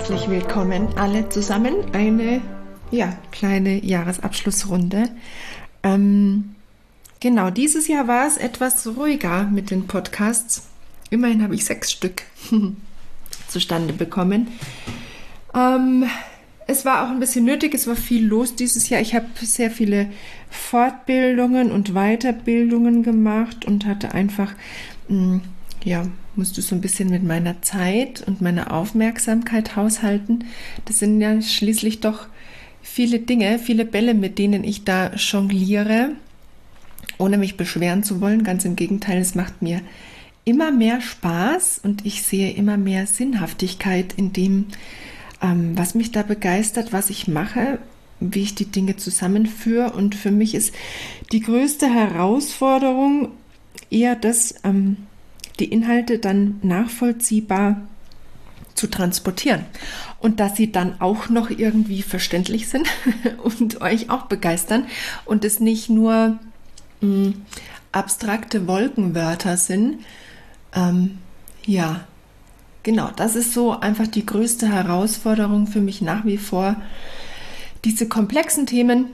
herzlich willkommen alle zusammen. Eine kleine Jahresabschlussrunde. Genau, dieses Jahr war es etwas ruhiger mit den Podcasts. Immerhin habe ich 6 Stück zustande bekommen. Es war auch ein bisschen nötig, es war viel los dieses Jahr. Ich habe sehr viele Fortbildungen und Weiterbildungen gemacht und hatte einfach, musste so ein bisschen mit meiner Zeit und meiner Aufmerksamkeit haushalten. Das sind ja schließlich doch viele Dinge, viele Bälle, mit denen ich da jongliere, ohne mich beschweren zu wollen. Ganz im Gegenteil, es macht mir immer mehr Spaß und ich sehe immer mehr Sinnhaftigkeit in dem, was mich da begeistert, was ich mache, wie ich die Dinge zusammenführe. Und für mich ist die größte Herausforderung eher das, die Inhalte dann nachvollziehbar zu transportieren und dass sie dann auch noch irgendwie verständlich sind und euch auch begeistern und es nicht nur abstrakte Wolkenwörter sind. Genau, das ist so einfach die größte Herausforderung für mich nach wie vor. Diese komplexen Themen,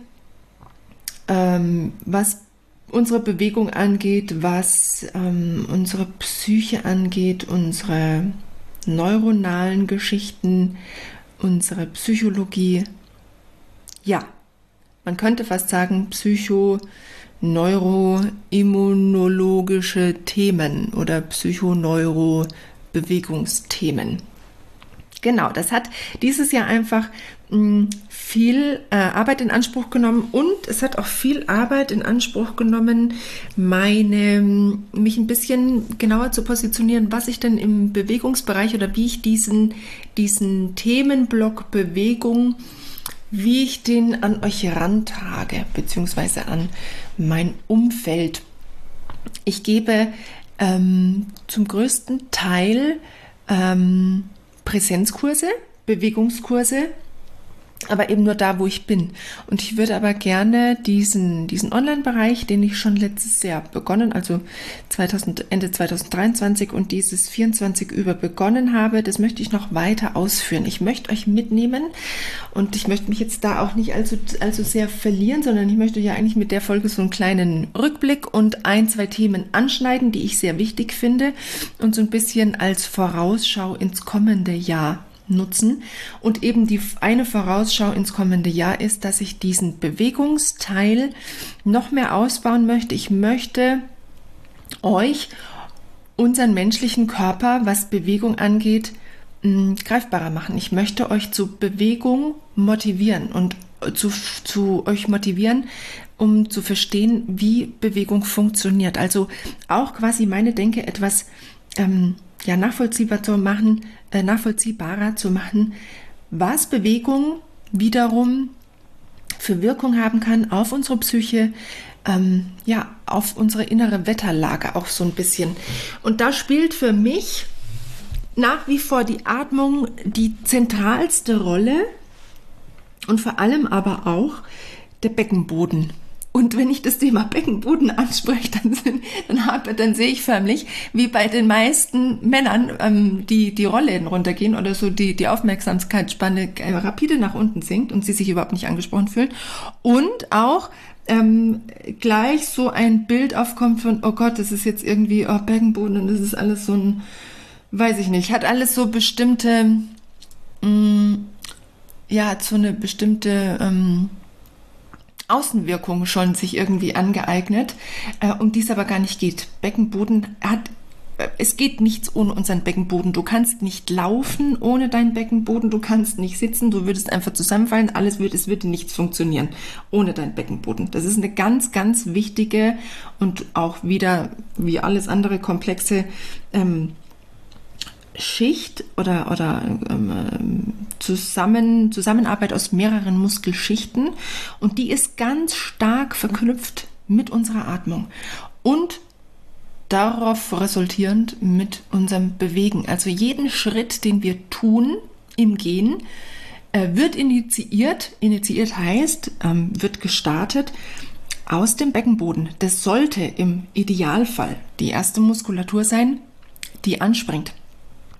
was unsere Bewegung angeht, was unsere Psyche angeht, unsere neuronalen Geschichten, unsere Psychologie. Ja, man könnte fast sagen psychoneuroimmunologische Themen oder Psychoneuro-Bewegungsthemen. Genau, das hat dieses Jahr einfach viel Arbeit in Anspruch genommen und es hat auch viel Arbeit in Anspruch genommen, mich ein bisschen genauer zu positionieren, was ich denn im Bewegungsbereich oder wie ich diesen Themenblock Bewegung, wie ich den an euch herantrage, beziehungsweise an mein Umfeld. Ich gebe zum größten Teil Präsenzkurse, Bewegungskurse, aber eben nur da, wo ich bin. Und ich würde aber gerne diesen Online-Bereich, den ich schon letztes Jahr begonnen, also Ende 2023 und dieses 24 über begonnen habe, das möchte ich noch weiter ausführen. Ich möchte euch mitnehmen und ich möchte mich jetzt da auch nicht allzu sehr verlieren, sondern ich möchte ja eigentlich mit der Folge so einen kleinen Rückblick und 1, 2 Themen anschneiden, die ich sehr wichtig finde und so ein bisschen als Vorausschau ins kommende Jahr nutzen. Und eben die eine Vorausschau ins kommende Jahr ist, dass ich diesen Bewegungsteil noch mehr ausbauen möchte. Ich möchte euch unseren menschlichen Körper, was Bewegung angeht, greifbarer machen. Ich möchte euch zu Bewegung motivieren und zu euch motivieren, um zu verstehen, wie Bewegung funktioniert. Also auch quasi meine Denke etwas nachvollziehbarer zu machen, was Bewegung wiederum für Wirkung haben kann auf unsere Psyche, auf unsere innere Wetterlage auch so ein bisschen. Und da spielt für mich nach wie vor die Atmung die zentralste Rolle und vor allem aber auch der Beckenboden. Und wenn ich das Thema Beckenboden anspreche, dann sehe ich förmlich, wie bei den meisten Männern die Rollladen runtergehen oder so die Aufmerksamkeitsspanne rapide nach unten sinkt und sie sich überhaupt nicht angesprochen fühlen. Und auch gleich so ein Bild aufkommt von, oh Gott, das ist jetzt irgendwie Beckenboden und das ist alles so ein, weiß ich nicht, hat alles so bestimmte, so eine bestimmte Außenwirkung schon sich irgendwie angeeignet, um die es aber gar nicht geht. Beckenboden es geht nichts ohne unseren Beckenboden. Du kannst nicht laufen ohne deinen Beckenboden, du kannst nicht sitzen, du würdest einfach zusammenfallen, es würde nichts funktionieren ohne deinen Beckenboden. Das ist eine ganz, ganz wichtige und auch wieder, wie alles andere, komplexe Schicht oder Zusammenarbeit aus mehreren Muskelschichten und die ist ganz stark verknüpft mit unserer Atmung und darauf resultierend mit unserem Bewegen. Also jeden Schritt, den wir tun im Gehen, wird initiiert heißt, wird gestartet aus dem Beckenboden. Das sollte im Idealfall die erste Muskulatur sein, die anspringt.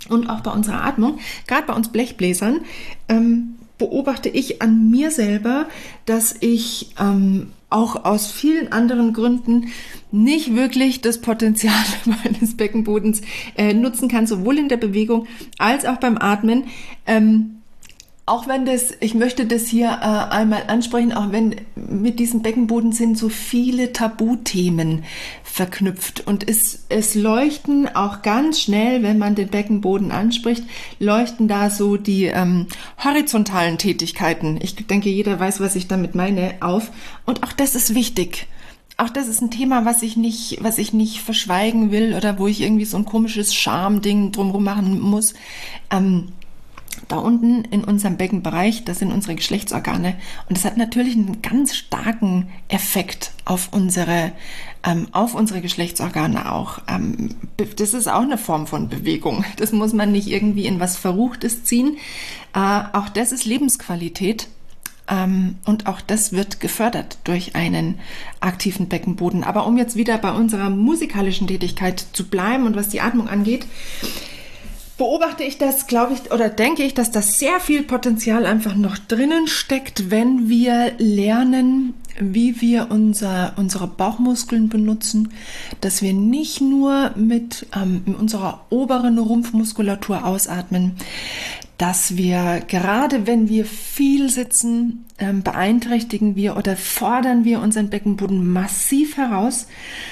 und auch bei unserer Atmung, gerade bei uns Blechbläsern, beobachte ich an mir selber, dass ich auch aus vielen anderen Gründen nicht wirklich das Potenzial meines Beckenbodens nutzen kann, sowohl in der Bewegung als auch beim Atmen. Auch wenn ich möchte das hier einmal ansprechen, auch wenn mit diesem Beckenboden sind so viele Tabuthemen verknüpft und es leuchten auch ganz schnell, wenn man den Beckenboden anspricht, leuchten da so die horizontalen Tätigkeiten. Ich denke, jeder weiß, was ich damit meine, auf. Und auch das ist wichtig. Auch das ist ein Thema, was ich nicht verschweigen will oder wo ich irgendwie so ein komisches Schamding drumherum machen muss. Da unten in unserem Beckenbereich, das sind unsere Geschlechtsorgane und das hat natürlich einen ganz starken Effekt auf unsere Geschlechtsorgane auch. Das ist auch eine Form von Bewegung. Das muss man nicht irgendwie in was Verruchtes ziehen. Auch das ist Lebensqualität. Und auch das wird gefördert durch einen aktiven Beckenboden. Aber um jetzt wieder bei unserer musikalischen Tätigkeit zu bleiben und was die Atmung angeht, beobachte ich das, glaube ich, oder denke ich, dass das sehr viel Potenzial einfach noch drinnen steckt, wenn wir lernen, wie wir unsere Bauchmuskeln benutzen, dass wir nicht nur mit unserer oberen Rumpfmuskulatur ausatmen, dass wir, gerade wenn wir viel sitzen, beeinträchtigen wir oder fordern wir unseren Beckenboden massiv heraus,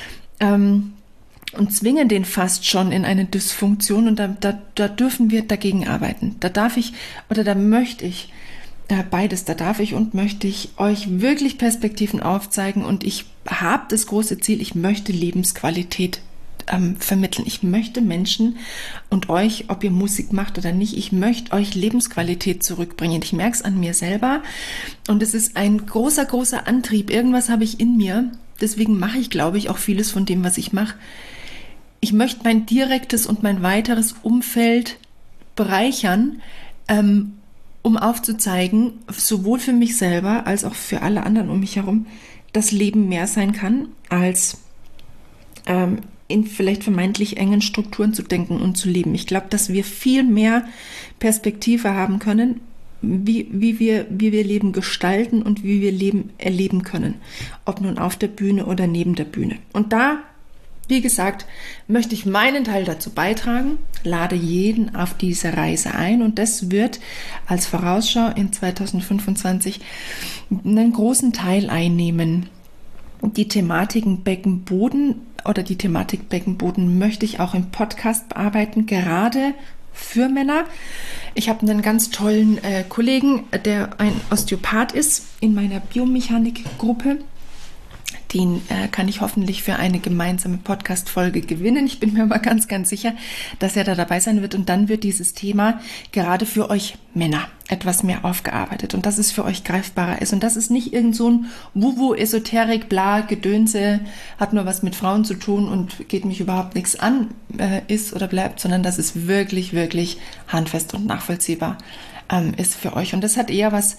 und zwingen den fast schon in eine Dysfunktion und da dürfen wir dagegen arbeiten. Da möchte ich beides, da darf ich und möchte ich euch wirklich Perspektiven aufzeigen und ich habe das große Ziel, ich möchte Lebensqualität vermitteln. Ich möchte Menschen und euch, ob ihr Musik macht oder nicht, ich möchte euch Lebensqualität zurückbringen. Ich merke es an mir selber und es ist ein großer, großer Antrieb. Irgendwas habe ich in mir, deswegen mache ich, glaube ich, auch vieles von dem, was ich mache. Ich möchte mein direktes und mein weiteres Umfeld bereichern, um aufzuzeigen, sowohl für mich selber als auch für alle anderen um mich herum, dass Leben mehr sein kann, als in vielleicht vermeintlich engen Strukturen zu denken und zu leben. Ich glaube, dass wir viel mehr Perspektive haben können, wie wir Leben gestalten und wie wir Leben erleben können. Ob nun auf der Bühne oder neben der Bühne. Und da, wie gesagt, möchte ich meinen Teil dazu beitragen, lade jeden auf diese Reise ein und das wird als Vorausschau in 2025 einen großen Teil einnehmen. Die Thematiken Beckenboden oder die Thematik Beckenboden möchte ich auch im Podcast bearbeiten, gerade für Männer. Ich habe einen ganz tollen Kollegen, der ein Osteopath ist, in meiner Biomechanik-Gruppe. Den kann ich hoffentlich für eine gemeinsame Podcast-Folge gewinnen. Ich bin mir aber ganz, ganz sicher, dass er da dabei sein wird. Und dann wird dieses Thema gerade für euch Männer etwas mehr aufgearbeitet und dass es für euch greifbarer ist. Und dass es nicht irgend so ein Wuwu-Esoterik, bla, Gedönse, hat nur was mit Frauen zu tun und geht mich überhaupt nichts an, ist oder bleibt, sondern dass es wirklich, wirklich handfest und nachvollziehbar ist für euch. Und das hat eher was...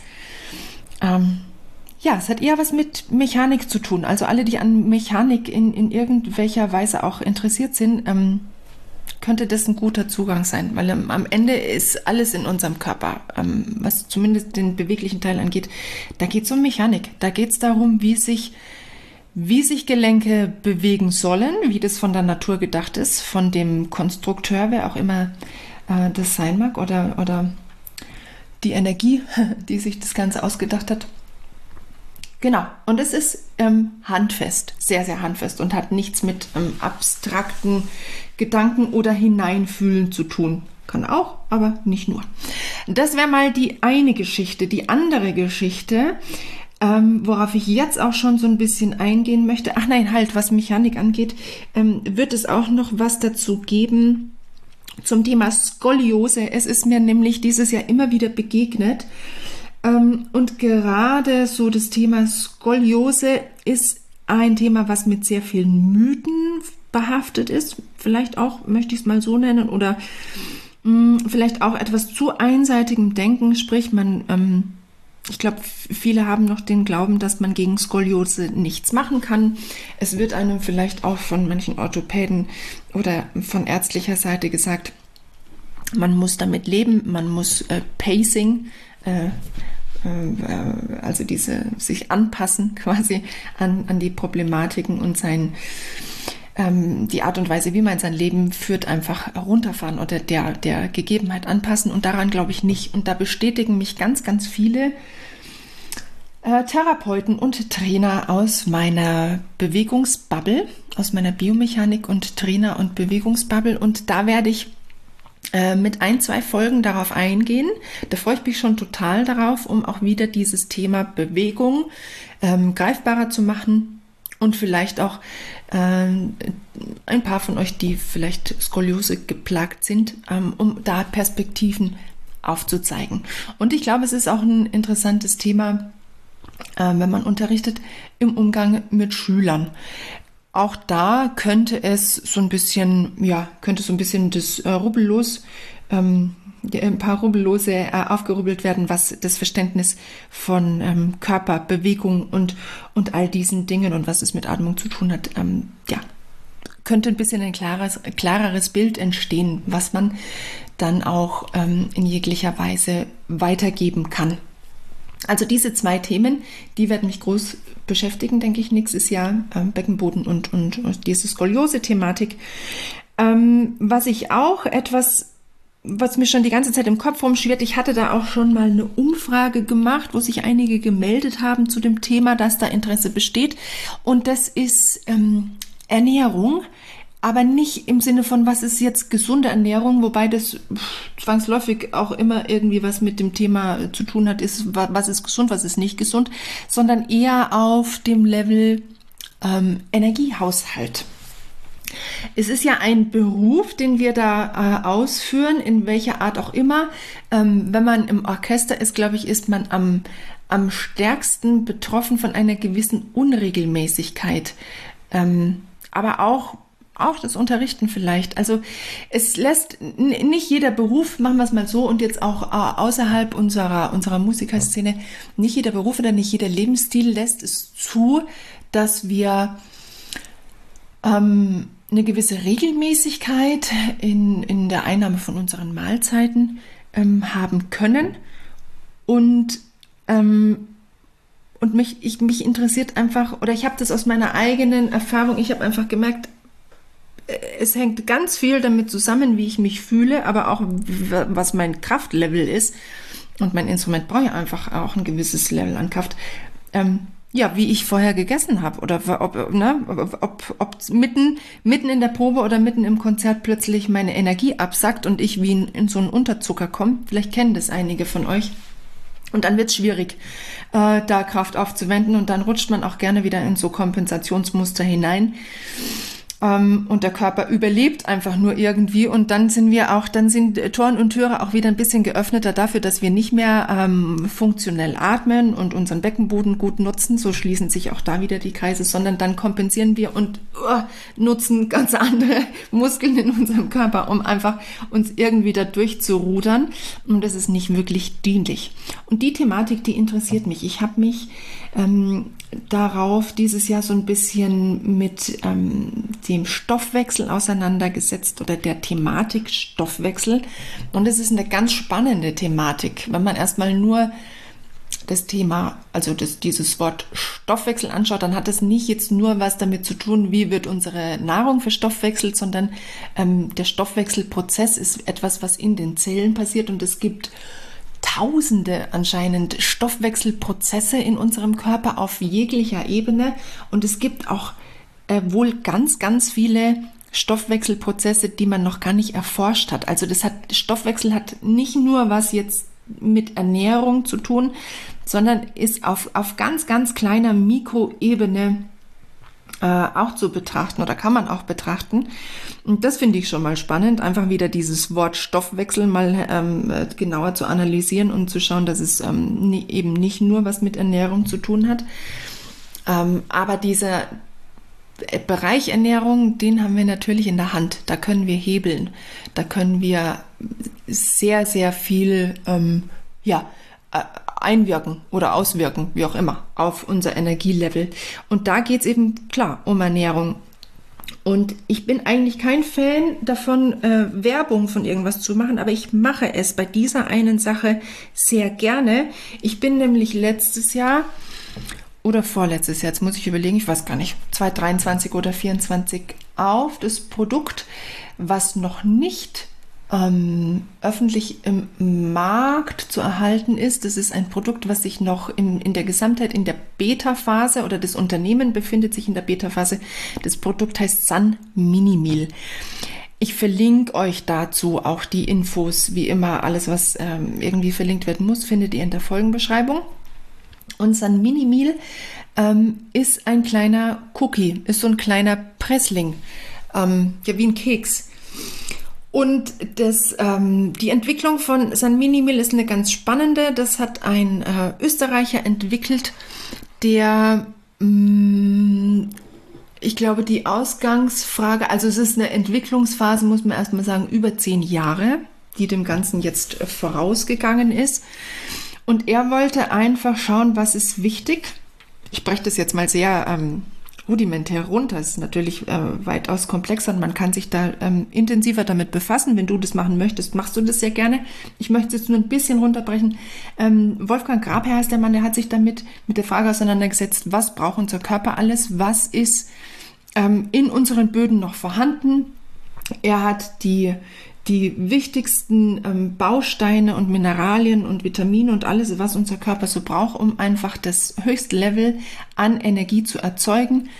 es hat eher was mit Mechanik zu tun. Also alle, die an Mechanik in irgendwelcher Weise auch interessiert sind, könnte das ein guter Zugang sein. Weil am Ende ist alles in unserem Körper, was zumindest den beweglichen Teil angeht, da geht es um Mechanik. Da geht es darum, wie sich Gelenke bewegen sollen, wie das von der Natur gedacht ist, von dem Konstrukteur, wer auch immer das sein mag, oder die Energie, die sich das Ganze ausgedacht hat. Genau, und es ist handfest, sehr, sehr handfest und hat nichts mit abstrakten Gedanken oder Hineinfühlen zu tun. Kann auch, aber nicht nur. Das wäre mal die eine Geschichte. Die andere Geschichte, worauf ich jetzt auch schon so ein bisschen eingehen möchte, was Mechanik angeht, wird es auch noch was dazu geben zum Thema Skoliose. Es ist mir nämlich dieses Jahr immer wieder begegnet. Und gerade so das Thema Skoliose ist ein Thema, was mit sehr vielen Mythen behaftet ist. Vielleicht auch, möchte ich es mal so nennen, oder vielleicht auch etwas zu einseitigem Denken. Sprich, ich glaube, viele haben noch den Glauben, dass man gegen Skoliose nichts machen kann. Es wird einem vielleicht auch von manchen Orthopäden oder von ärztlicher Seite gesagt, Man muss damit leben, man muss Pacing, also sich anpassen quasi an die Problematiken und die Art und Weise, wie man sein Leben führt, einfach runterfahren oder der Gegebenheit anpassen. Und daran glaube ich nicht. Und da bestätigen mich ganz, ganz viele Therapeuten und Trainer aus meiner Bewegungsbubble, aus meiner Biomechanik und Trainer- und Bewegungsbubble. Und da werde ich mit 1, 2 Folgen darauf eingehen. Da freue ich mich schon total darauf, um auch wieder dieses Thema Bewegung greifbarer zu machen und vielleicht auch ein paar von euch, die vielleicht Skoliose geplagt sind, um da Perspektiven aufzuzeigen. Und ich glaube, es ist auch ein interessantes Thema, wenn man unterrichtet, im Umgang mit Schülern. Auch da könnte es so ein bisschen das Rubbellos, ein paar Rubbellose aufgerubbelt werden, was das Verständnis von Körper, Bewegung und all diesen Dingen und was es mit Atmung zu tun hat, könnte ein bisschen ein klareres Bild entstehen, was man dann auch in jeglicher Weise weitergeben kann. Also diese 2 Themen, die werden mich groß beschäftigen, denke ich, nächstes Jahr, Beckenboden und diese Skoliose-Thematik. Was mir schon die ganze Zeit im Kopf rumschwirrt, ich hatte da auch schon mal eine Umfrage gemacht, wo sich einige gemeldet haben zu dem Thema, dass da Interesse besteht. Und das ist Ernährung. Aber nicht im Sinne von, was ist jetzt gesunde Ernährung, wobei das zwangsläufig auch immer irgendwie was mit dem Thema zu tun hat, ist, was ist gesund, was ist nicht gesund, sondern eher auf dem Level Energiehaushalt. Es ist ja ein Beruf, den wir da ausführen, in welcher Art auch immer. Wenn man im Orchester ist, glaube ich, ist man am stärksten betroffen von einer gewissen Unregelmäßigkeit. Aber auch das Unterrichten vielleicht. Also es lässt nicht jeder Beruf, machen wir es mal so, und jetzt auch außerhalb unserer Musikerszene, nicht jeder Beruf oder nicht jeder Lebensstil lässt es zu, dass wir eine gewisse Regelmäßigkeit in der Einnahme von unseren Mahlzeiten haben können. Und mich interessiert einfach, oder ich habe das aus meiner eigenen Erfahrung, ich habe einfach gemerkt, es hängt ganz viel damit zusammen, wie ich mich fühle, aber auch was mein Kraftlevel ist. Und mein Instrument braucht ja einfach auch ein gewisses Level an Kraft. Wie ich vorher gegessen habe oder ob mitten in der Probe oder mitten im Konzert plötzlich meine Energie absackt und ich wie in so einen Unterzucker komme. Vielleicht kennen das einige von euch. Und dann wird es schwierig, da Kraft aufzuwenden, und dann rutscht man auch gerne wieder in so Kompensationsmuster hinein. Und der Körper überlebt einfach nur irgendwie, und dann sind Toren und Türe auch wieder ein bisschen geöffneter dafür, dass wir nicht mehr funktionell atmen und unseren Beckenboden gut nutzen. So schließen sich auch da wieder die Kreise, sondern dann kompensieren wir und nutzen ganz andere Muskeln in unserem Körper, um einfach uns irgendwie da durchzurudern. Und das ist nicht wirklich dienlich. Und die Thematik, die interessiert mich. Ich habe mich darauf dieses Jahr so ein bisschen mit dem Stoffwechsel auseinandergesetzt oder der Thematik Stoffwechsel. Und es ist eine ganz spannende Thematik, wenn man erstmal nur das Thema, also dieses Wort Stoffwechsel anschaut, dann hat es nicht jetzt nur was damit zu tun, wie wird unsere Nahrung verstoffwechselt, sondern der Stoffwechselprozess ist etwas, was in den Zellen passiert, und es gibt Tausende anscheinend Stoffwechselprozesse in unserem Körper auf jeglicher Ebene, und es gibt auch wohl ganz, ganz viele Stoffwechselprozesse, die man noch gar nicht erforscht hat. Also Stoffwechsel hat nicht nur was jetzt mit Ernährung zu tun, sondern ist auf ganz, ganz kleiner Mikroebene auch zu betrachten, oder kann man auch betrachten. Und das finde ich schon mal spannend, einfach wieder dieses Wort Stoffwechsel mal genauer zu analysieren und zu schauen, dass es eben nicht nur was mit Ernährung zu tun hat. Aber dieser Bereich Ernährung, den haben wir natürlich in der Hand. Da können wir hebeln. Da können wir sehr, sehr viel einwirken oder auswirken, wie auch immer, auf unser Energielevel. Und da geht es eben klar um Ernährung. Und ich bin eigentlich kein Fan davon, Werbung von irgendwas zu machen, aber ich mache es bei dieser einen Sache sehr gerne. Ich bin nämlich letztes Jahr oder vorletztes Jahr, jetzt muss ich überlegen, ich weiß gar nicht, 2023 oder 2024 auf das Produkt, was noch nicht öffentlich im Markt zu erhalten ist. Das ist ein Produkt, was sich noch in der Gesamtheit in der Beta-Phase oder das Unternehmen befindet sich in der Beta-Phase. Das Produkt heißt Sun Mini-Meal. Ich verlinke euch dazu auch die Infos, wie immer, alles was irgendwie verlinkt werden muss, findet ihr in der Folgenbeschreibung. Und Sun Mini-Meal ist ein kleiner Cookie, ist so ein kleiner Pressling, ja, wie ein Keks. Und die Entwicklung von Sun Mini-Meal ist eine ganz spannende. Das hat ein Österreicher entwickelt, der, ich glaube, die Ausgangsfrage, also es ist eine Entwicklungsphase, muss man erstmal sagen, über 10 Jahre, die dem Ganzen jetzt vorausgegangen ist. Und er wollte einfach schauen, was ist wichtig. Ich breche das jetzt mal sehr rudimentär runter. Es ist natürlich weitaus komplexer und man kann sich da intensiver damit befassen. Wenn du das machen möchtest, machst du das sehr gerne. Ich möchte es nur ein bisschen runterbrechen. Wolfgang Grabherr heißt der Mann, der hat sich damit mit der Frage auseinandergesetzt, was braucht unser Körper alles, was ist in unseren Böden noch vorhanden. Er hat die wichtigsten Bausteine und Mineralien und Vitamine und alles, was unser Körper so braucht, um einfach das höchste Level an Energie zu erzeugen,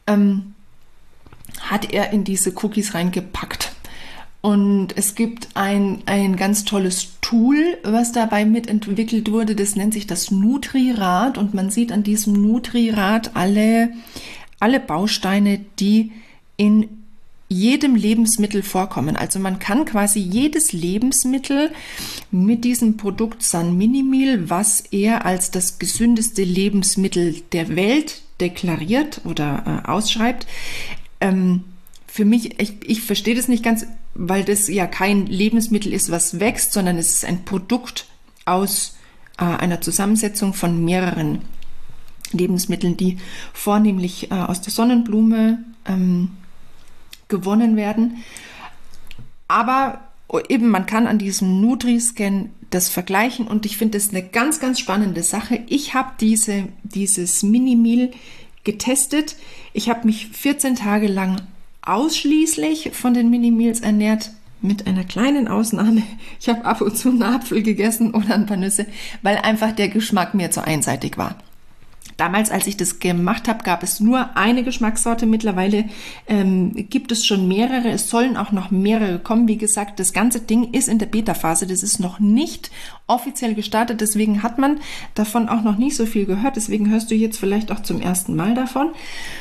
hat er in diese Cookies reingepackt. Und es gibt ein ganz tolles Tool, was dabei mitentwickelt wurde, das nennt sich das Nutri-Rad und man sieht an diesem Nutri-Rad alle Bausteine, die in jedem Lebensmittel vorkommen. Also man kann quasi jedes Lebensmittel mit diesem Produkt Sun Mini-Meal, was er als das gesündeste Lebensmittel der Welt deklariert oder ausschreibt. Für mich, ich verstehe das nicht ganz, weil das ja kein Lebensmittel ist, was wächst, sondern es ist ein Produkt aus einer Zusammensetzung von mehreren Lebensmitteln, die vornehmlich aus der Sonnenblume gewonnen werden. Aber eben, man kann an diesem Nutri-Scan das vergleichen und ich finde das eine ganz, ganz spannende Sache. Ich habe dieses Mini-Meal getestet. Ich habe mich 14 Tage lang ausschließlich von den Mini-Meals ernährt, mit einer kleinen Ausnahme. Ich habe ab und zu einen Apfel gegessen oder ein paar Nüsse, weil einfach der Geschmack mir zu einseitig war. Damals, als ich das gemacht habe, gab es nur eine Geschmackssorte. Mittlerweile gibt es schon mehrere. Es sollen auch noch mehrere kommen. Wie gesagt, das ganze Ding ist in der Beta-Phase. Das ist noch nicht offiziell gestartet. Deswegen hat man davon auch noch nicht so viel gehört. Deswegen hörst du jetzt vielleicht auch zum ersten Mal davon.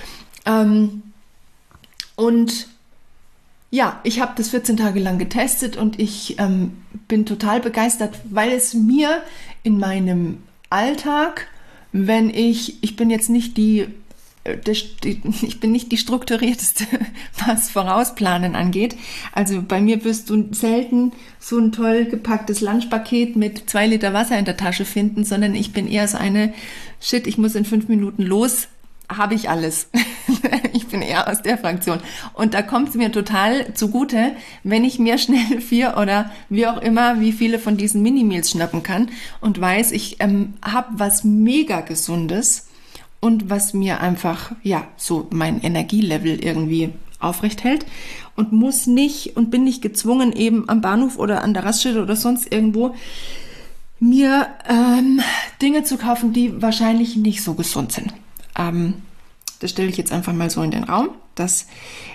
Und ja, ich habe das 14 Tage lang getestet und ich bin total begeistert, weil es mir in meinem Alltag, wenn ich bin jetzt nicht ich bin nicht die strukturierteste, was Vorausplanen angeht. Also bei mir wirst du selten so ein toll gepacktes Lunchpaket mit 2 Liter Wasser in der Tasche finden, sondern ich bin eher so eine, ich muss in 5 Minuten los, habe ich alles. Ich bin eher aus der Fraktion. Und da kommt es mir total zugute, wenn ich mir schnell 4 oder wie auch immer, wie viele von diesen Mini-Meals schnappen kann und weiß, ich habe was mega Gesundes und was mir einfach, ja, so mein Energielevel irgendwie aufrecht hält und bin nicht gezwungen, eben am Bahnhof oder an der Raststätte oder sonst irgendwo mir Dinge zu kaufen, die wahrscheinlich nicht so gesund sind. Das stelle ich jetzt einfach mal so in den Raum, dass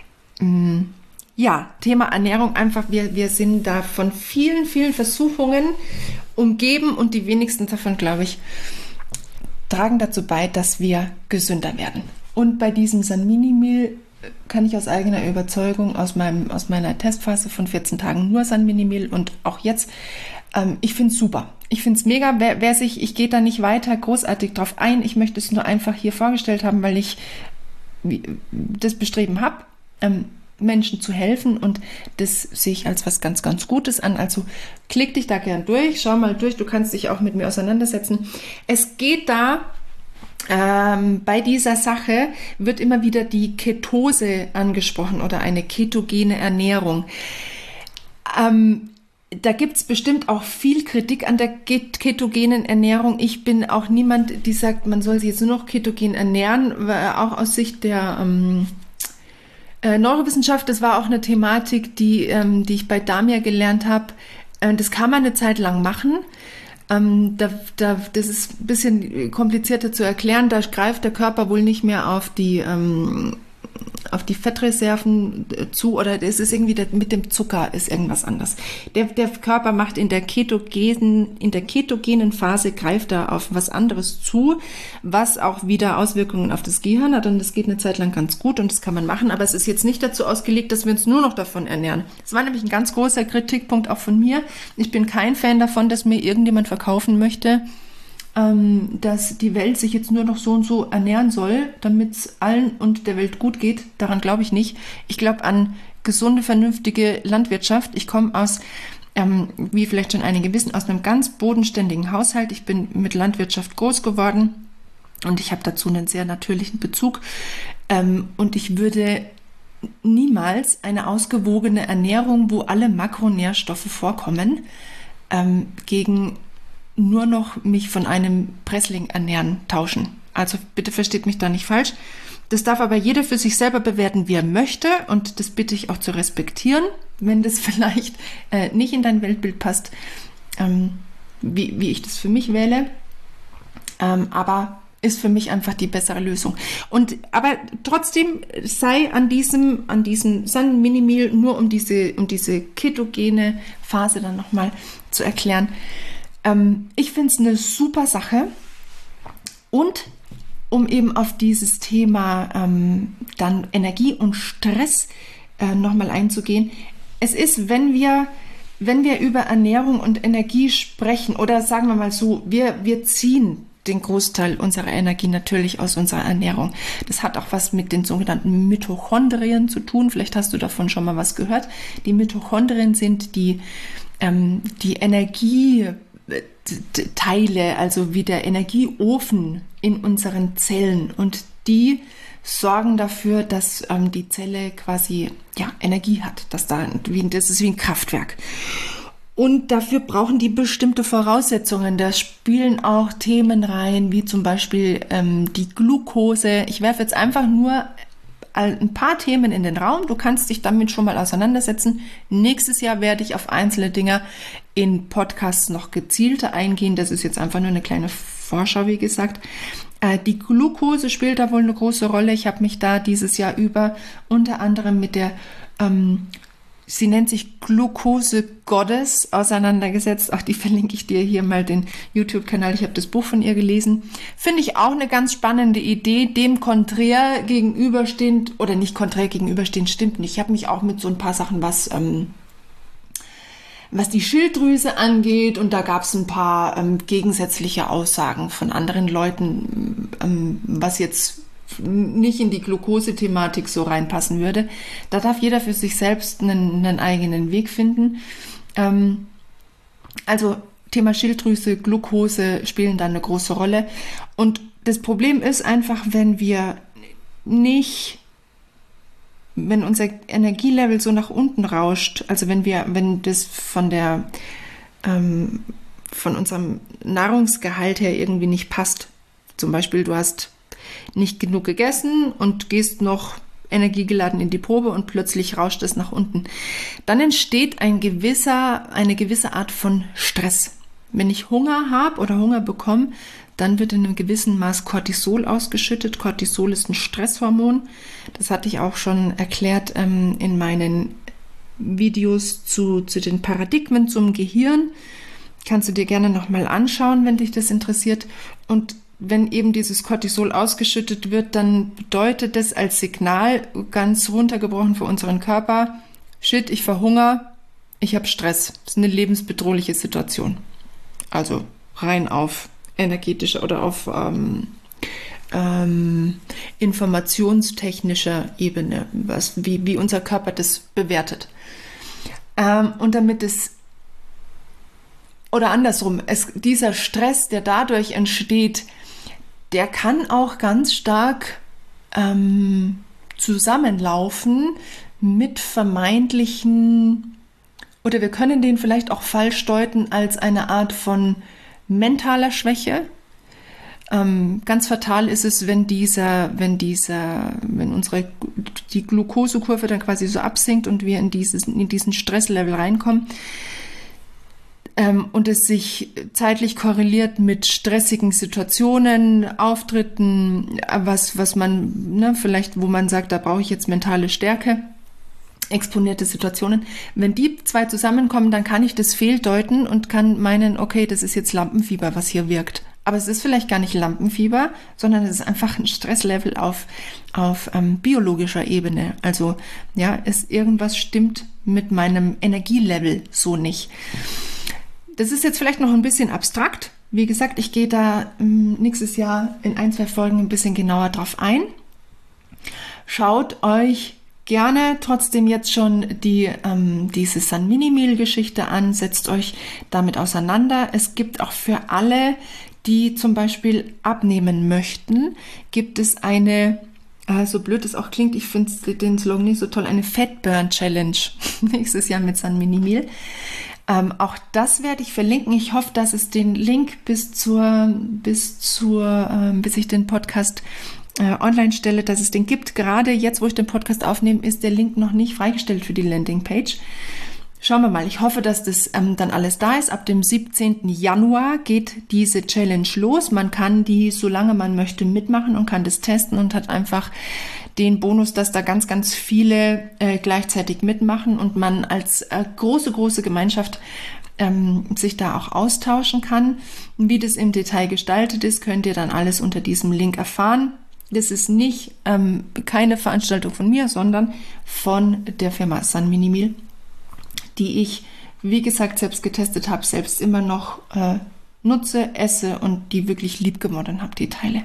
Thema Ernährung einfach, wir sind da von vielen, vielen Versuchungen umgeben und die wenigsten davon, glaube ich, tragen dazu bei, dass wir gesünder werden. Und bei diesem Sun Mini-Meal kann ich aus eigener Überzeugung aus meiner Testphase von 14 Tagen nur Sun Mini-Meal und auch jetzt, ich finde es super. Ich finde es mega, ich gehe da nicht weiter großartig drauf ein. Ich möchte es nur einfach hier vorgestellt haben, weil ich das Bestreben habe, Menschen zu helfen und das sehe ich als was ganz, ganz Gutes an. Also klick dich da gern durch, schau mal durch, du kannst dich auch mit mir auseinandersetzen. Es geht da Bei dieser Sache wird immer wieder die Ketose angesprochen oder eine ketogene Ernährung. Da gibt es bestimmt auch viel Kritik an der ketogenen Ernährung. Ich bin auch niemand, die sagt, man soll sich jetzt nur noch ketogen ernähren, auch aus Sicht der Neurowissenschaft. Das war auch eine Thematik, die ich bei Damia gelernt habe. Das kann man eine Zeit lang machen. Das ist ein bisschen komplizierter zu erklären. Da greift der Körper wohl nicht mehr auf die Fettreserven zu, oder es ist irgendwie mit dem Zucker ist irgendwas anders. Der Körper macht in der ketogenen Phase, greift er auf was anderes zu, was auch wieder Auswirkungen auf das Gehirn hat, und das geht eine Zeit lang ganz gut und das kann man machen, aber es ist jetzt nicht dazu ausgelegt, dass wir uns nur noch davon ernähren. Das war nämlich ein ganz großer Kritikpunkt auch von mir. Ich bin kein Fan davon, dass mir irgendjemand verkaufen möchte, dass die Welt sich jetzt nur noch so und so ernähren soll, damit es allen und der Welt gut geht. Daran glaube ich nicht. Ich glaube an gesunde, vernünftige Landwirtschaft. Ich komme aus, wie vielleicht schon einige wissen, aus einem ganz bodenständigen Haushalt. Ich bin mit Landwirtschaft groß geworden und ich habe dazu einen sehr natürlichen Bezug. Und ich würde niemals eine ausgewogene Ernährung, wo alle Makronährstoffe vorkommen, gegen nur noch mich von einem Pressling ernähren tauschen. Also bitte versteht mich da nicht falsch. Das darf aber jeder für sich selber bewerten, wie er möchte, und das bitte ich auch zu respektieren, wenn das vielleicht nicht in dein Weltbild passt, wie ich das für mich wähle. Aber ist für mich einfach die bessere Lösung. Aber trotzdem sei an diesem Sun Mini-Meal, nur um diese ketogene Phase dann nochmal zu erklären. Ich finde es eine super Sache, und um eben auf dieses Thema dann Energie und Stress nochmal einzugehen. Es ist, wenn wir über Ernährung und Energie sprechen, oder sagen wir mal so, wir ziehen den Großteil unserer Energie natürlich aus unserer Ernährung. Das hat auch was mit den sogenannten Mitochondrien zu tun. Vielleicht hast du davon schon mal was gehört. Die Mitochondrien sind die Energieteile, also wie der Energieofen in unseren Zellen, und die sorgen dafür, dass die Zelle quasi Energie hat. Das ist wie ein Kraftwerk. Und dafür brauchen die bestimmte Voraussetzungen. Da spielen auch Themen rein, wie zum Beispiel die Glucose. Ich werfe jetzt einfach nur ein paar Themen in den Raum. Du kannst dich damit schon mal auseinandersetzen. Nächstes Jahr werde ich auf einzelne Dinge in Podcasts noch gezielter eingehen. Das ist jetzt einfach nur eine kleine Vorschau, wie gesagt. Die Glucose spielt da wohl eine große Rolle. Ich habe mich da dieses Jahr über unter anderem mit der sie nennt sich Glucose Goddess auseinandergesetzt. Auch die verlinke ich dir hier mal, den YouTube-Kanal. Ich habe das Buch von ihr gelesen. Finde ich auch eine ganz spannende Idee, dem konträr gegenüberstehend, oder nicht konträr gegenüberstehend, stimmt nicht. Ich habe mich auch mit so ein paar Sachen, was die Schilddrüse angeht, und da gab es ein paar gegensätzliche Aussagen von anderen Leuten, was jetzt nicht in die Glucose-Thematik so reinpassen würde. Da darf jeder für sich selbst einen eigenen Weg finden. Also Thema Schilddrüse, Glucose spielen da eine große Rolle. Und das Problem ist einfach, wenn unser Energielevel so nach unten rauscht, also wenn das von unserem Nahrungsgehalt her irgendwie nicht passt. Zum Beispiel, du hast nicht genug gegessen und gehst noch energiegeladen in die Probe und plötzlich rauscht es nach unten. Dann entsteht eine gewisse Art von Stress. Wenn ich Hunger habe oder Hunger bekomme, dann wird in einem gewissen Maß Cortisol ausgeschüttet. Cortisol ist ein Stresshormon. Das hatte ich auch schon erklärt in meinen Videos zu den Paradigmen zum Gehirn. Kannst du dir gerne nochmal anschauen, wenn dich das interessiert. Und wenn eben dieses Cortisol ausgeschüttet wird, dann bedeutet das als Signal, ganz runtergebrochen für unseren Körper: Shit, ich verhungere, ich habe Stress. Das ist eine lebensbedrohliche Situation. Also rein auf energetischer oder auf informationstechnischer Ebene, wie unser Körper das bewertet. Und damit dieser Stress, der dadurch entsteht, der kann auch ganz stark zusammenlaufen mit vermeintlichen, oder wir können den vielleicht auch falsch deuten als eine Art von mentaler Schwäche. Ganz fatal ist es, wenn die Glukosekurve dann quasi so absinkt und wir in diesen Stresslevel reinkommen. Und es sich zeitlich korreliert mit stressigen Situationen, Auftritten, was man, vielleicht, wo man sagt, da brauche ich jetzt mentale Stärke, exponierte Situationen. Wenn die zwei zusammenkommen, dann kann ich das fehldeuten und kann meinen, okay, das ist jetzt Lampenfieber, was hier wirkt. Aber es ist vielleicht gar nicht Lampenfieber, sondern es ist einfach ein Stresslevel auf biologischer Ebene. Also ja, irgendwas stimmt mit meinem Energielevel so nicht. Das ist jetzt vielleicht noch ein bisschen abstrakt. Wie gesagt, ich gehe da nächstes Jahr in 1-2 Folgen ein bisschen genauer drauf ein. Schaut euch gerne trotzdem jetzt schon diese San Minimil-Geschichte an, setzt euch damit auseinander. Es gibt auch für alle, die zum Beispiel abnehmen möchten, gibt es eine, so blöd es auch klingt, ich finde den Slogan nicht so toll, eine Fat Burn Challenge nächstes Jahr mit San Minimil. Auch das werde ich verlinken. Ich hoffe, dass es den Link bis ich den Podcast online stelle, dass es den gibt. Gerade jetzt, wo ich den Podcast aufnehme, ist der Link noch nicht freigestellt für die Landingpage. Schauen wir mal. Ich hoffe, dass das dann alles da ist. Ab dem 17. Januar geht diese Challenge los. Man kann die, solange man möchte, mitmachen und kann das testen und hat einfach den Bonus, dass da ganz, ganz viele gleichzeitig mitmachen und man als große Gemeinschaft sich da auch austauschen kann. Wie das im Detail gestaltet ist, könnt ihr dann alles unter diesem Link erfahren. Das ist nicht keine Veranstaltung von mir, sondern von der Firma San Minimil, die ich, wie gesagt, selbst getestet habe, selbst immer noch nutze, esse und die wirklich lieb gewonnen habe, die Teile.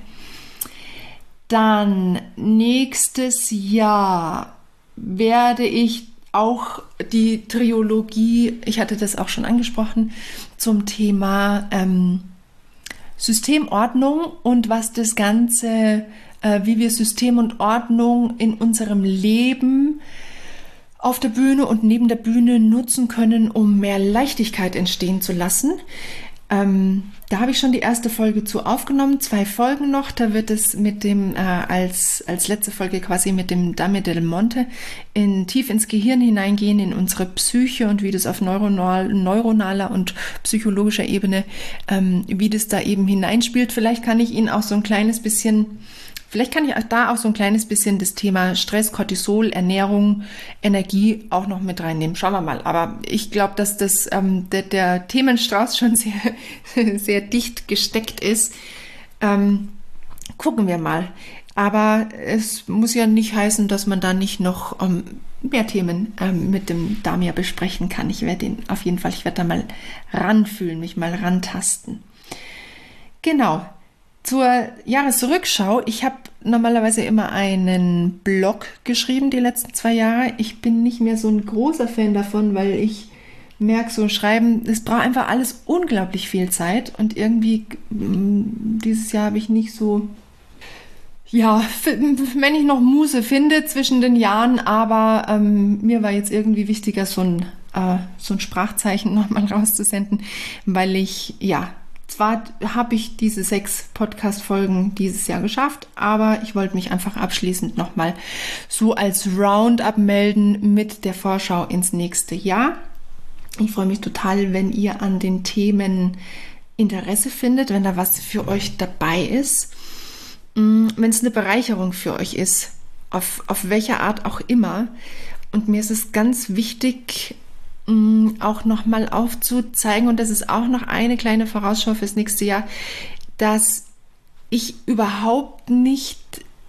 Dann nächstes Jahr werde ich auch die Trilogie, ich hatte das auch schon angesprochen, zum Thema Systemordnung und was das Ganze, wie wir System und Ordnung in unserem Leben auf der Bühne und neben der Bühne nutzen können, um mehr Leichtigkeit entstehen zu lassen. Da habe ich schon die erste Folge zu aufgenommen, 2 Folgen noch. Da wird es mit dem, als letzte Folge quasi mit dem Dame del Monte tief ins Gehirn hineingehen, in unsere Psyche und wie das auf neuronaler und psychologischer Ebene, wie das da eben hineinspielt. Vielleicht kann ich da auch so ein kleines bisschen das Thema Stress, Cortisol, Ernährung, Energie auch noch mit reinnehmen. Schauen wir mal. Aber ich glaube, dass das der Themenstrauß schon sehr, sehr dicht gesteckt ist. Gucken wir mal. Aber es muss ja nicht heißen, dass man da nicht noch mehr Themen mit dem Damir besprechen kann. Ich werde da mal ranfühlen, mich mal rantasten. Genau. Zur Jahresrückschau. Ich habe normalerweise immer einen Blog geschrieben die letzten 2 Jahre. Ich bin nicht mehr so ein großer Fan davon, weil ich merke, so Schreiben, es braucht einfach alles unglaublich viel Zeit und irgendwie dieses Jahr habe ich nicht so, ja, wenn ich noch Muße finde zwischen den Jahren, aber mir war jetzt irgendwie wichtiger, so ein Sprachzeichen nochmal rauszusenden, weil ich, ja, zwar habe ich diese 6 Podcast-Folgen dieses Jahr geschafft, aber ich wollte mich einfach abschließend nochmal so als Roundup melden mit der Vorschau ins nächste Jahr. Ich freue mich total, wenn ihr an den Themen Interesse findet, wenn da was für euch dabei ist, wenn es eine Bereicherung für euch ist, auf welcher Art auch immer. Und mir ist es ganz wichtig, auch nochmal aufzuzeigen, und das ist auch noch eine kleine Vorausschau fürs nächste Jahr, dass ich überhaupt nicht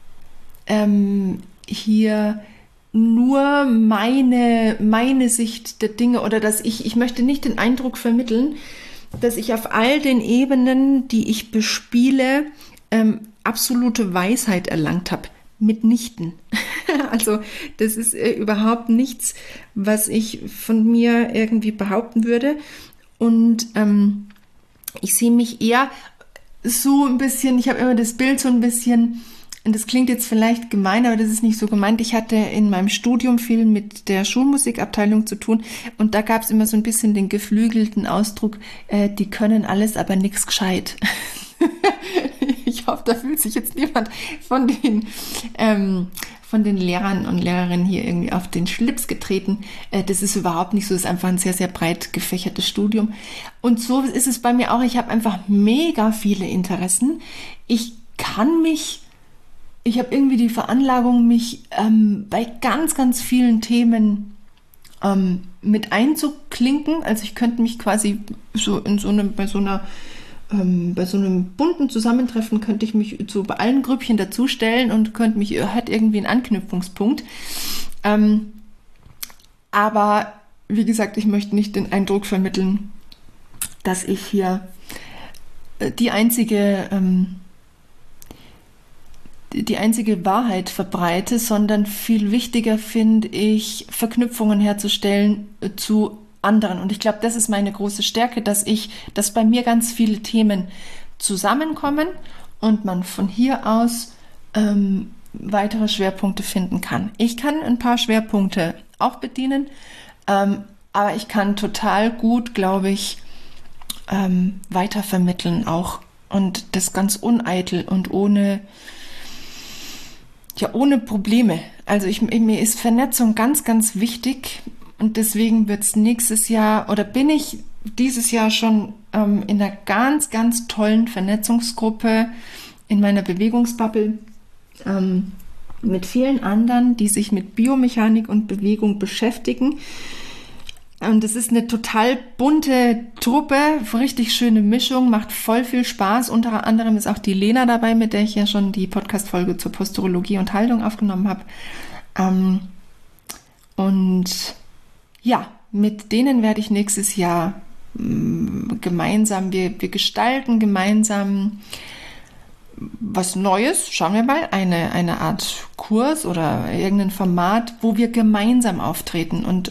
hier nur meine Sicht der Dinge oder dass ich möchte nicht den Eindruck vermitteln, dass ich auf all den Ebenen, die ich bespiele, absolute Weisheit erlangt habe. Mitnichten. Also das ist überhaupt nichts, was ich von mir irgendwie behaupten würde. Und ich sehe mich eher so ein bisschen, ich habe immer das Bild so ein bisschen, und das klingt jetzt vielleicht gemein, aber das ist nicht so gemeint. Ich hatte in meinem Studium viel mit der Schulmusikabteilung zu tun und da gab es immer so ein bisschen den geflügelten Ausdruck, die können alles, aber nix gescheit. Ich hoffe, da fühlt sich jetzt niemand von den Lehrern und Lehrerinnen hier irgendwie auf den Schlips getreten. Das ist überhaupt nicht so, das ist einfach ein sehr, sehr breit gefächertes Studium. Und so ist es bei mir auch. Ich habe einfach mega viele Interessen. Ich habe irgendwie die Veranlagung, mich bei ganz, ganz vielen Themen mit einzuklinken. Also ich könnte mich quasi so bei so einem bunten Zusammentreffen könnte ich mich so bei allen Grüppchen dazustellen und hat irgendwie einen Anknüpfungspunkt. Aber wie gesagt, ich möchte nicht den Eindruck vermitteln, dass ich hier die einzige Wahrheit verbreite, sondern viel wichtiger finde ich, Verknüpfungen herzustellen zu anderen. Und ich glaube, das ist meine große Stärke, dass bei mir ganz viele Themen zusammenkommen und man von hier aus weitere Schwerpunkte finden kann. Ich kann ein paar Schwerpunkte auch bedienen, aber ich kann total gut, glaube ich, weitervermitteln auch. Und das ganz uneitel und ohne Probleme. Also mir ist Vernetzung ganz, ganz wichtig. Und deswegen wird es nächstes Jahr oder bin ich dieses Jahr schon in einer ganz, ganz tollen Vernetzungsgruppe in meiner Bewegungsbubble mit vielen anderen, die sich mit Biomechanik und Bewegung beschäftigen. Und es ist eine total bunte Truppe, richtig schöne Mischung, macht voll viel Spaß. Unter anderem ist auch die Lena dabei, mit der ich ja schon die Podcast-Folge zur Posturologie und Haltung aufgenommen habe. Und ja, mit denen werde ich nächstes Jahr gemeinsam, wir gestalten gemeinsam was Neues, schauen wir mal, eine Art Kurs oder irgendein Format, wo wir gemeinsam auftreten und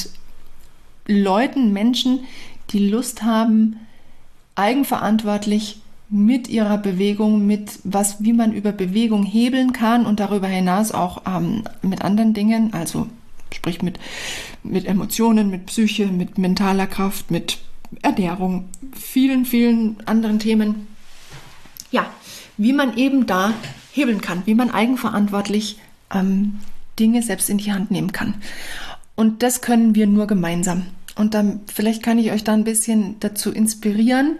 Menschen, die Lust haben, eigenverantwortlich mit ihrer Bewegung, wie man über Bewegung hebeln kann und darüber hinaus auch mit anderen Dingen, also sprich mit Emotionen, mit Psyche, mit mentaler Kraft, mit Ernährung, vielen, vielen anderen Themen. Ja, wie man eben da hebeln kann, wie man eigenverantwortlich Dinge selbst in die Hand nehmen kann. Und das können wir nur gemeinsam. Und dann vielleicht kann ich euch da ein bisschen dazu inspirieren.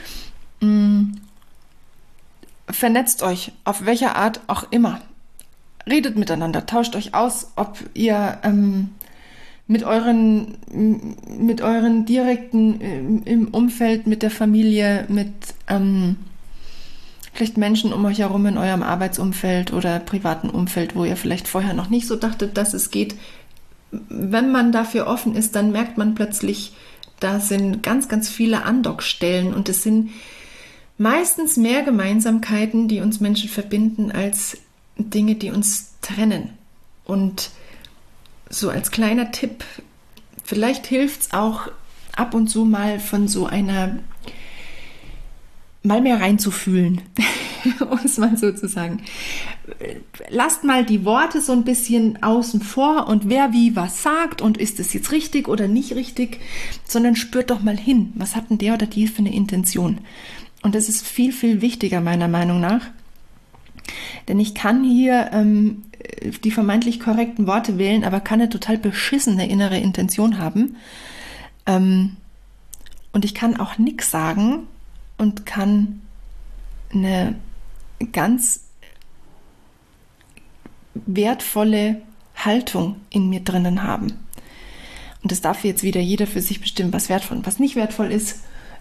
Vernetzt euch, auf welcher Art auch immer. Redet miteinander, tauscht euch aus, ob ihr mit euren direkten im Umfeld, mit der Familie, mit vielleicht Menschen um euch herum in eurem Arbeitsumfeld oder privaten Umfeld, wo ihr vielleicht vorher noch nicht so dachtet, dass es geht. Wenn man dafür offen ist, dann merkt man plötzlich, da sind ganz, ganz viele Andockstellen und es sind meistens mehr Gemeinsamkeiten, die uns Menschen verbinden, als Dinge, die uns trennen. Und so als kleiner Tipp, vielleicht hilft es auch ab und zu mal von so einer mal mehr reinzufühlen, um es mal so zu sagen. Lasst mal die Worte so ein bisschen außen vor und wer wie was sagt und ist es jetzt richtig oder nicht richtig, sondern spürt doch mal hin, was hat denn der oder die für eine Intention. Und das ist viel, viel wichtiger meiner Meinung nach, denn ich kann hier die vermeintlich korrekten Worte wählen, aber kann eine total beschissene innere Intention haben. Und ich kann auch nichts sagen und kann eine ganz wertvolle Haltung in mir drinnen haben. Und das darf jetzt wieder jeder für sich bestimmen, was wertvoll und was nicht wertvoll ist.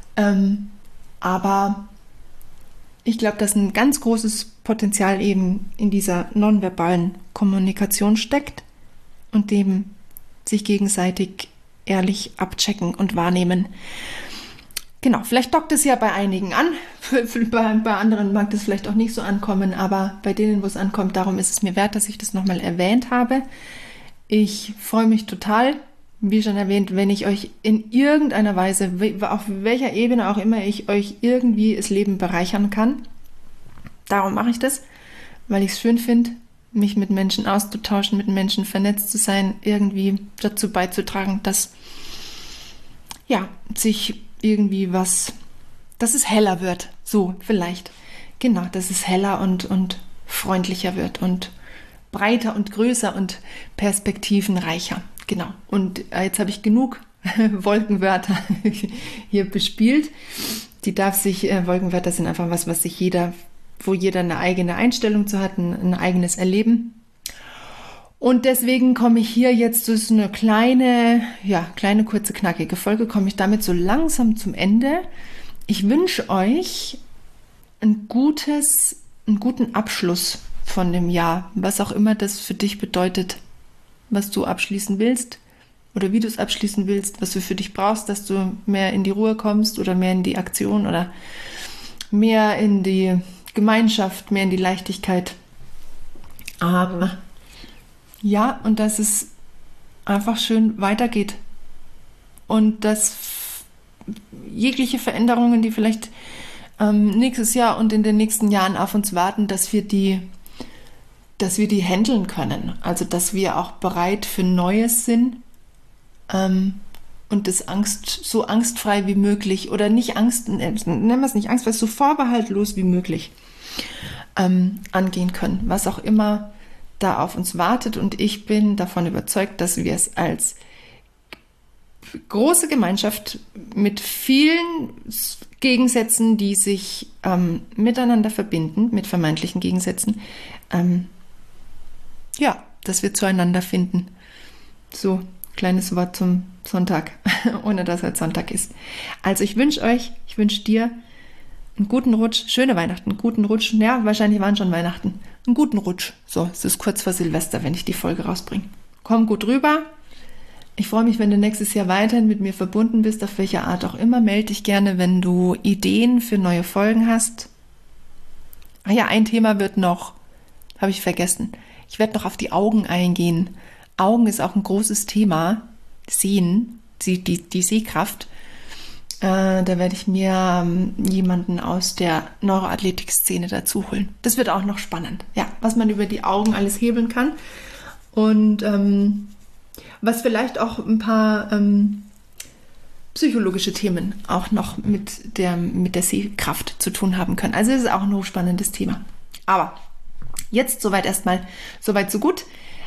Aber ich glaube, dass ein ganz großes Potenzial eben in dieser nonverbalen Kommunikation steckt und dem sich gegenseitig ehrlich abchecken und wahrnehmen. Genau, vielleicht dockt es ja bei einigen an, bei anderen mag das vielleicht auch nicht so ankommen, aber bei denen, wo es ankommt, darum ist es mir wert, dass ich das nochmal erwähnt habe. Ich freue mich total, wie schon erwähnt, wenn ich euch in irgendeiner Weise, auf welcher Ebene auch immer ich euch irgendwie das Leben bereichern kann, darum mache ich das, weil ich es schön finde, mich mit Menschen auszutauschen, mit Menschen vernetzt zu sein, irgendwie dazu beizutragen, dass ja, sich irgendwie was, dass es heller wird, so vielleicht. Genau, dass es heller und freundlicher wird und breiter und größer und perspektivenreicher. Genau. Und jetzt habe ich genug Wolkenwörter hier bespielt. Die Wolkenwörter sind einfach was sich wo jeder eine eigene Einstellung zu hat, ein eigenes Erleben. Und deswegen komme ich hier jetzt, das ist eine kleine, kurze, knackige Folge, komme ich damit so langsam zum Ende. Ich wünsche euch einen guten Abschluss von dem Jahr, was auch immer das für dich bedeutet, was du abschließen willst oder wie du es abschließen willst, was du für dich brauchst, dass du mehr in die Ruhe kommst oder mehr in die Aktion oder mehr in die Gemeinschaft, mehr in die Leichtigkeit. Ja, und dass es einfach schön weitergeht und dass jegliche Veränderungen, die vielleicht nächstes Jahr und in den nächsten Jahren auf uns warten, dass wir die handeln können. Also, dass wir auch bereit für Neues sind und das so angstfrei wie möglich oder nicht nennen wir es nicht angstfrei, so vorbehaltlos wie möglich angehen können, was auch immer da auf uns wartet. Und ich bin davon überzeugt, dass wir es als große Gemeinschaft mit vielen Gegensätzen, die sich miteinander verbinden, mit vermeintlichen Gegensätzen, dass wir zueinander finden. So, kleines Wort zum Sonntag, ohne dass heute Sonntag ist. Also ich wünsche dir einen guten Rutsch, schöne Weihnachten, einen guten Rutsch. Ja, wahrscheinlich waren schon Weihnachten. Einen guten Rutsch. So, es ist kurz vor Silvester, wenn ich die Folge rausbringe. Komm gut rüber. Ich freue mich, wenn du nächstes Jahr weiterhin mit mir verbunden bist, auf welche Art auch immer. Melde dich gerne, wenn du Ideen für neue Folgen hast. Ach ja, ein Thema wird noch, habe ich vergessen. Ich werde noch auf die Augen eingehen. Augen ist auch ein großes Thema. Sehen, die Sehkraft. Da werde ich mir jemanden aus der Neuroathletik-Szene dazu holen. Das wird auch noch spannend. Ja, was man über die Augen alles hebeln kann. Und was vielleicht auch ein paar psychologische Themen auch noch mit der Sehkraft zu tun haben können. Also es ist auch ein hochspannendes Thema. Aber jetzt soweit so gut.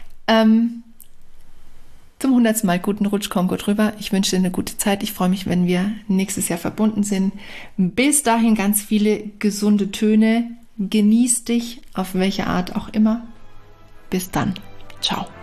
Zum 100. Mal guten Rutsch, komm gut rüber. Ich wünsche dir eine gute Zeit. Ich freue mich, wenn wir nächstes Jahr verbunden sind. Bis dahin ganz viele gesunde Töne. Genieß dich, auf welche Art auch immer. Bis dann. Ciao.